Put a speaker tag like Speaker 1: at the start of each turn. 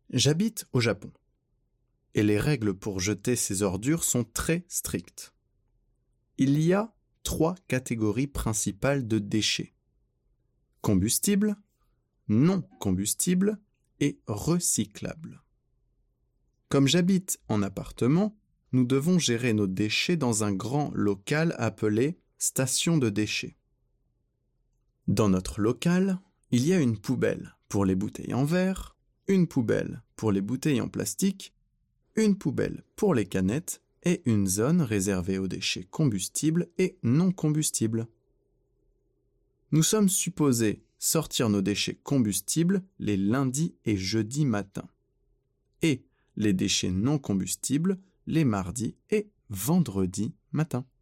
Speaker 1: J'habite au Japon. Et les règles pour jeter ces ordures sont très strictes. Il y a 3 catégories principales de déchets. Combustibles, non combustibles et recyclables. Comme j'habite en appartement, nous devons gérer nos déchets dans un grand local appelé station de déchets. Dans notre local, il y a une poubelle pour les bouteilles en verre, une poubelle pour les bouteilles en plastique, une poubelle pour les canettes et une zone réservée aux déchets combustibles et non combustibles. Nous sommes supposés sortir nos déchets combustibles les lundis et jeudis matins et les déchets non combustibles les mardis et vendredis matins.